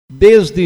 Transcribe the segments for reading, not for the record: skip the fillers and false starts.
Desde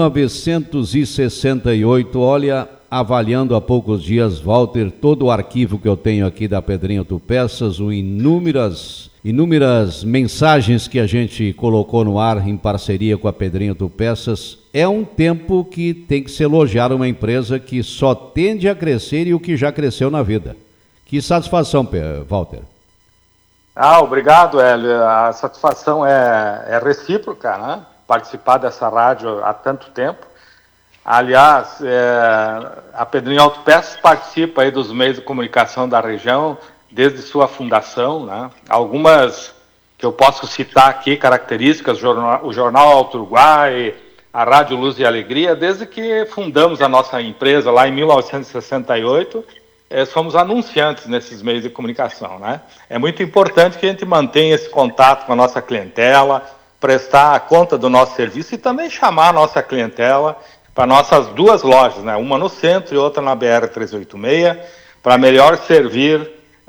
1968, olha, avaliando há poucos dias, Walter, todo o arquivo que eu tenho aqui da Pedrinha Autopeças, inúmeras mensagens que a gente colocou no ar em parceria com a Pedrinha Autopeças, é um tempo que tem que se elogiar uma empresa que só tende a crescer e o que já cresceu na vida. Que satisfação, Walter. Obrigado, Hélio. A satisfação é recíproca, né? Participar dessa rádio há tanto tempo. Aliás, a Pedrinha Autopeças participa aí dos meios de comunicação da região desde sua fundação, né? Algumas que eu posso citar aqui, características, o Jornal Alto Uruguai, a Rádio Luz e Alegria, desde que fundamos a nossa empresa lá em 1968, somos anunciantes nesses meios de comunicação, né? É muito importante que a gente mantenha esse contato com a nossa clientela, prestar conta do nosso serviço e também chamar a nossa clientela para nossas duas lojas, né? Uma no centro e outra na BR-386, para melhor servir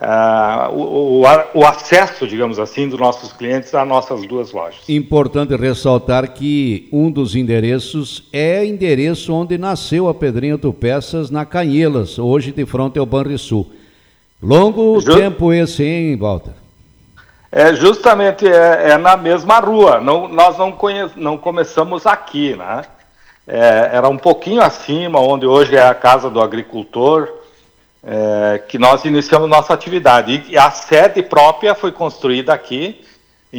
o acesso, digamos assim, dos nossos clientes às nossas duas lojas. Importante ressaltar que um dos endereços é endereço onde nasceu a Pedrinha Autopeças, na Canhelas, hoje de frente ao Banrisul. Longo tempo esse, hein, Walter? Justamente na mesma rua. Nós não começamos aqui, né? Era um pouquinho acima, onde hoje é a Casa do Agricultor, que nós iniciamos nossa atividade. E a sede própria foi construída aqui em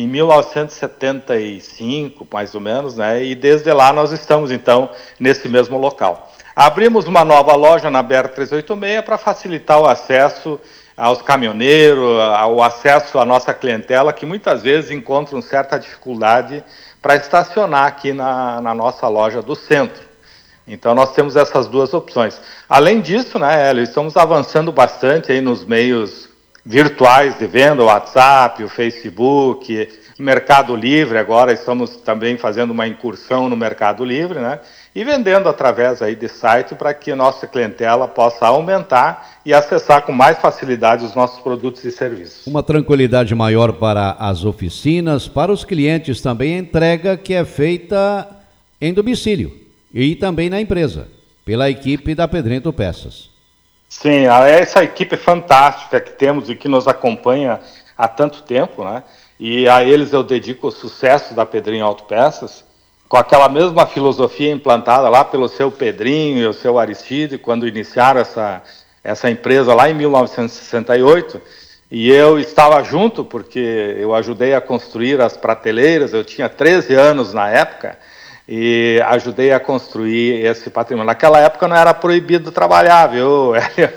1975, mais ou menos, né? E desde lá nós estamos, então, nesse mesmo local. Abrimos uma nova loja na BR-386 para facilitar o acesso aos caminhoneiros, o acesso à nossa clientela, que muitas vezes encontram certa dificuldade para estacionar aqui na nossa loja do centro. Então nós temos essas duas opções. Além disso, né, Hélio, estamos avançando bastante aí nos meios virtuais de venda, o WhatsApp, o Facebook, Mercado Livre. Agora estamos também fazendo uma incursão no Mercado Livre, né? E vendendo através aí de site para que a nossa clientela possa aumentar e acessar com mais facilidade os nossos produtos e serviços. Uma tranquilidade maior para as oficinas, para os clientes também, a entrega que é feita em domicílio e também na empresa, pela equipe da Pedrinha Autopeças. Sim, essa equipe fantástica que temos e que nos acompanha há tanto tempo, né? E a eles eu dedico o sucesso da Pedrinha Autopeças, com aquela mesma filosofia implantada lá pelo seu Pedrinho e o seu Aristide, quando iniciaram essa empresa lá em 1968, e eu estava junto porque eu ajudei a construir as prateleiras, eu tinha 13 anos na época, e ajudei a construir esse patrimônio. Naquela época não era proibido trabalhar, viu?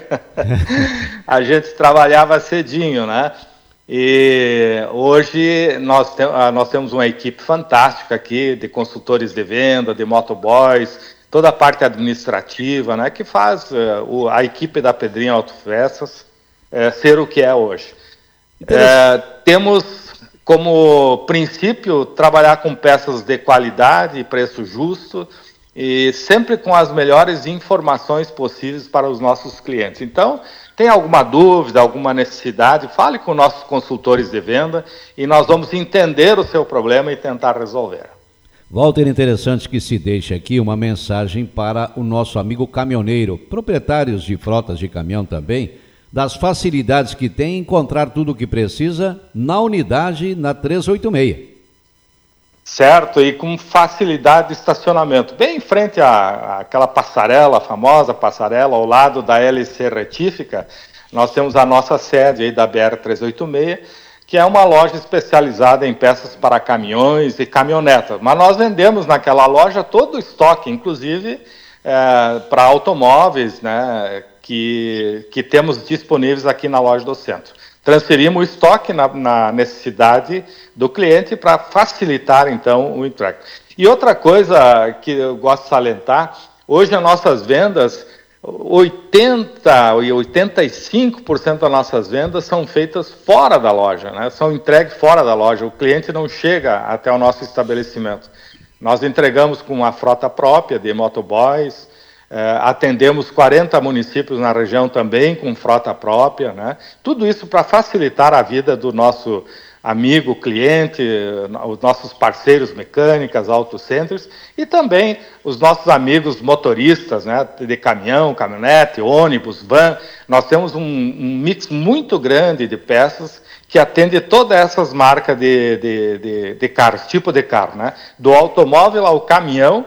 A gente trabalhava cedinho, né? E hoje nós temos uma equipe fantástica aqui de consultores de venda, de motoboys, toda a parte administrativa, né, que faz a equipe da Pedrinha Autopeças ser o que é hoje. Temos como princípio trabalhar com peças de qualidade e preço justo e sempre com as melhores informações possíveis para os nossos clientes. Então, tem alguma dúvida, alguma necessidade, fale com nossos consultores de venda e nós vamos entender o seu problema e tentar resolver. Walter, interessante que se deixe aqui uma mensagem para o nosso amigo caminhoneiro, proprietários de frotas de caminhão também, das facilidades que tem em encontrar tudo o que precisa na unidade na 386. Certo, e com facilidade de estacionamento. Bem em frente àquela passarela, a famosa passarela, ao lado da LC Retífica, nós temos a nossa sede aí da BR-386, que é uma loja especializada em peças para caminhões e caminhonetas. Mas nós vendemos naquela loja todo o estoque, inclusive para automóveis, né, que temos disponíveis aqui na loja do centro. Transferimos o estoque na necessidade do cliente para facilitar, então, o entrega. E outra coisa que eu gosto de salientar, hoje as nossas vendas, 80% e 85% das nossas vendas são feitas fora da loja, né? São entregues fora da loja, o cliente não chega até o nosso estabelecimento. Nós entregamos com uma frota própria de motoboys, atendemos 40 municípios na região também com frota própria, né? Tudo isso para facilitar a vida do nosso amigo, cliente, os nossos parceiros mecânicas, auto centers, e também os nossos amigos motoristas, né, de caminhão, caminhonete, ônibus, van. Nós temos um mix muito grande de peças que atende todas essas marcas de carros, tipo de carro, né? Do automóvel ao caminhão,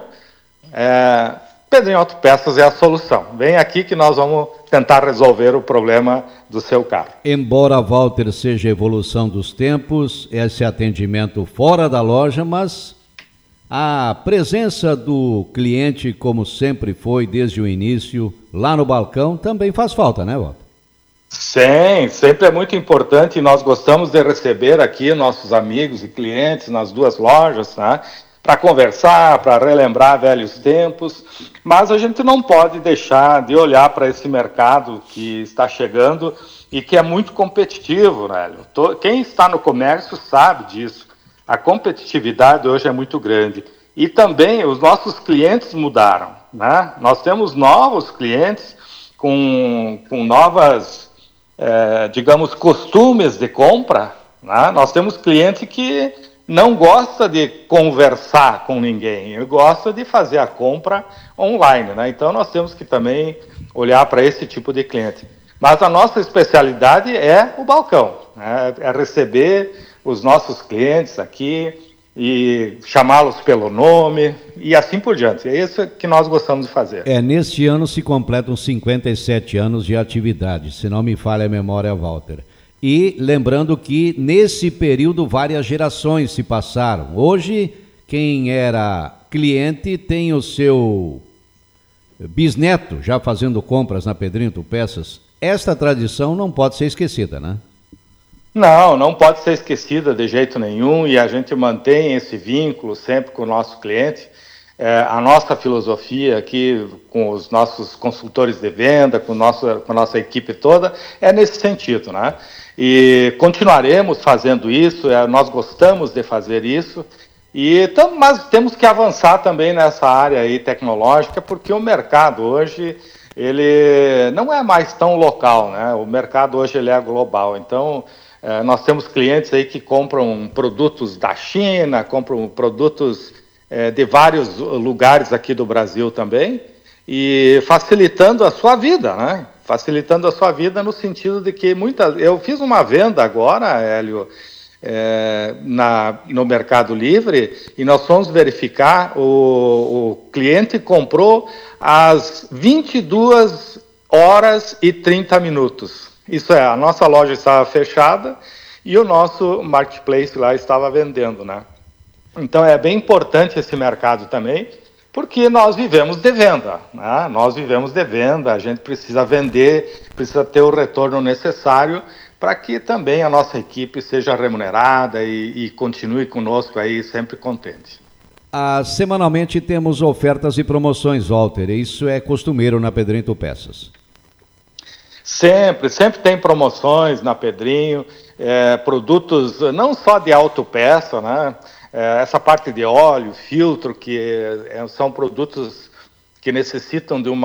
Pedrinho Autopeças é a solução. Vem aqui que nós vamos tentar resolver o problema do seu carro. Embora, Walter, seja a evolução dos tempos, esse atendimento fora da loja, mas a presença do cliente, como sempre foi desde o início, lá no balcão, também faz falta, né, Walter? Sim, sempre é muito importante e nós gostamos de receber aqui nossos amigos e clientes nas duas lojas, né? Para conversar, para relembrar velhos tempos, mas a gente não pode deixar de olhar para esse mercado que está chegando e que é muito competitivo, né? Quem está no comércio sabe disso. A competitividade hoje é muito grande. E também os nossos clientes mudaram, né? Nós temos novos clientes com novas, digamos, costumes de compra, né? Nós temos cliente que não gosta de conversar com ninguém, ele gosta de fazer a compra online, né? Então nós temos que também olhar para esse tipo de cliente. Mas a nossa especialidade é o balcão, né? É receber os nossos clientes aqui e chamá-los pelo nome e assim por diante. É isso que nós gostamos de fazer. Neste ano se completam 57 anos de atividade, se não me falha a memória, Walter. E lembrando que nesse período várias gerações se passaram. Hoje, quem era cliente tem o seu bisneto já fazendo compras na Pedrinho Autopeças. Esta tradição não pode ser esquecida, né? Não pode ser esquecida de jeito nenhum e a gente mantém esse vínculo sempre com o nosso cliente. A nossa filosofia aqui com os nossos consultores de venda, com a nossa equipe toda, é nesse sentido, né? E continuaremos fazendo isso, nós gostamos de fazer isso, mas temos que avançar também nessa área aí tecnológica, porque o mercado hoje ele não é mais tão local, né? O mercado hoje ele é global, então nós temos clientes aí que compram produtos da China, compram produtos de vários lugares aqui do Brasil também, e facilitando a sua vida, né? Facilitando a sua vida no sentido de que eu fiz uma venda agora, Hélio, no Mercado Livre, e nós fomos verificar, o cliente comprou às 22 horas e 30 minutos. Isso a nossa loja estava fechada e o nosso marketplace lá estava vendendo, né? Então é bem importante esse mercado também, porque nós vivemos de venda, né? Nós vivemos de venda, a gente precisa vender, precisa ter o retorno necessário para que também a nossa equipe seja remunerada e continue conosco aí sempre contente. Semanalmente temos ofertas e promoções, Walter, isso é costumeiro na Pedrinho Autopeças. Sempre tem promoções na Pedrinho, produtos não só de autopeça, né? Essa parte de óleo, filtro, que são produtos que necessitam de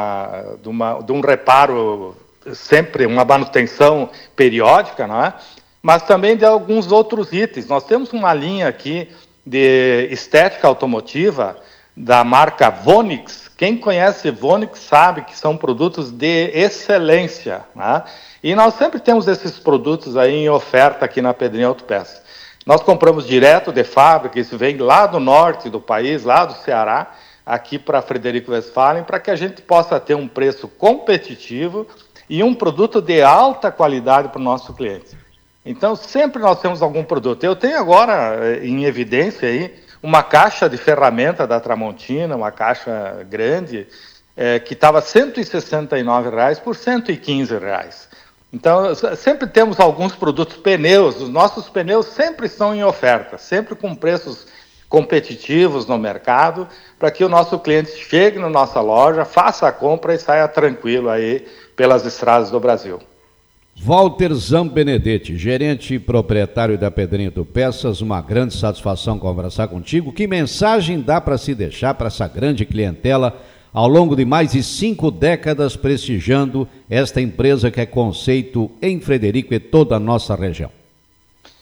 um reparo sempre, uma manutenção periódica, não é? Mas também de alguns outros itens. Nós temos uma linha aqui de estética automotiva da marca Vonix. Quem conhece Vonix sabe que são produtos de excelência, né? E nós sempre temos esses produtos aí em oferta aqui na Pedrinho Autopeças. Nós compramos direto de fábrica, isso vem lá do norte do país, lá do Ceará, aqui para Frederico Westphalen, para que a gente possa ter um preço competitivo e um produto de alta qualidade para o nosso cliente. Então, sempre nós temos algum produto. Eu tenho agora em evidência aí uma caixa de ferramenta da Tramontina, uma caixa grande, que estava R$ 169 por R$ 115. Então, sempre temos alguns produtos, pneus, os nossos pneus sempre estão em oferta, sempre com preços competitivos no mercado, para que o nosso cliente chegue na nossa loja, faça a compra e saia tranquilo aí pelas estradas do Brasil. Walter Zambenedetti, gerente e proprietário da Pedrinho Autopeças, uma grande satisfação conversar contigo. Que mensagem dá para se deixar para essa grande clientela ao longo de mais de 5 décadas prestigiando esta empresa que é conceito em Frederico e toda a nossa região?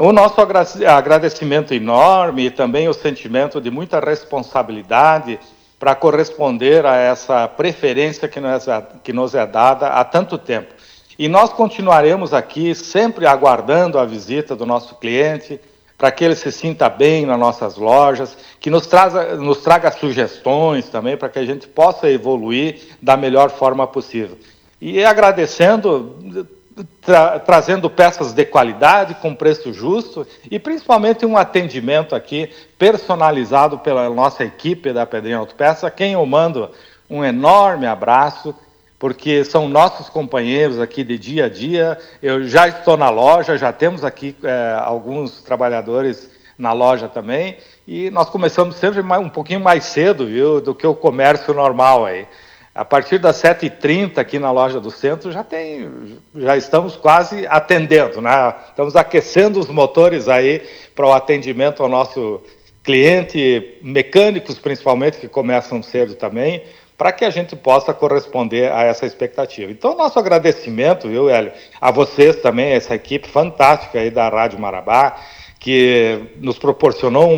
O nosso agradecimento enorme e também o sentimento de muita responsabilidade para corresponder a essa preferência que nos é dada há tanto tempo. E nós continuaremos aqui sempre aguardando a visita do nosso cliente, para que ele se sinta bem nas nossas lojas, que nos traga sugestões também, para que a gente possa evoluir da melhor forma possível. E agradecendo, trazendo peças de qualidade, com preço justo, e principalmente um atendimento aqui personalizado pela nossa equipe da Pedrinha Autopeças, a quem eu mando um enorme abraço, porque são nossos companheiros aqui de dia a dia. Eu já estou na loja, já temos aqui alguns trabalhadores na loja também, e nós começamos sempre um pouquinho mais cedo, viu, do que o comércio normal aí. A partir das 7h30 aqui na loja do centro já estamos quase atendendo, né? Estamos aquecendo os motores aí para o atendimento ao nosso cliente, mecânicos principalmente, que começam cedo também, para que a gente possa corresponder a essa expectativa. Então, nosso agradecimento, viu, Hélio, a vocês também, essa equipe fantástica aí da Rádio Marabá, que nos proporcionou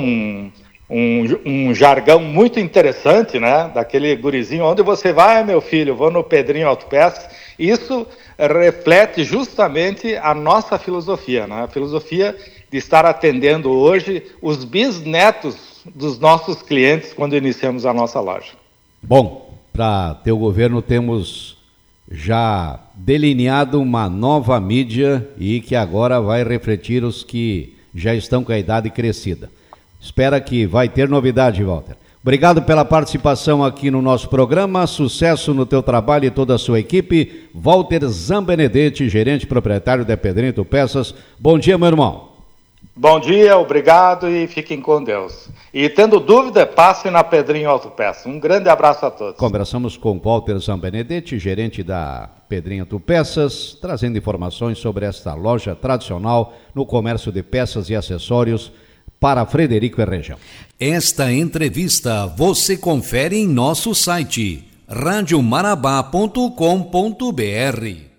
um jargão muito interessante, né? Daquele gurizinho, onde você vai, meu filho? Vou no Pedrinho Autopeças. Isso reflete justamente a nossa filosofia, né? A filosofia de estar atendendo hoje os bisnetos dos nossos clientes quando iniciamos a nossa loja. Bom, para teu governo temos já delineado uma nova mídia e que agora vai refletir os que já estão com a idade crescida. Espera que vai ter novidade, Walter. Obrigado pela participação aqui no nosso programa, sucesso no teu trabalho e toda a sua equipe. Walter Zambenedetti, gerente proprietário da Pedrinha Autopeças. Bom dia, meu irmão. Bom dia, obrigado e fiquem com Deus. E tendo dúvida, passe na Pedrinha Autopeças. Um grande abraço a todos. Conversamos com Walter Zambenedetti, gerente da Pedrinha Autopeças, trazendo informações sobre esta loja tradicional no comércio de peças e acessórios para Frederico e região. Esta entrevista você confere em nosso site radiomarabá.com.br.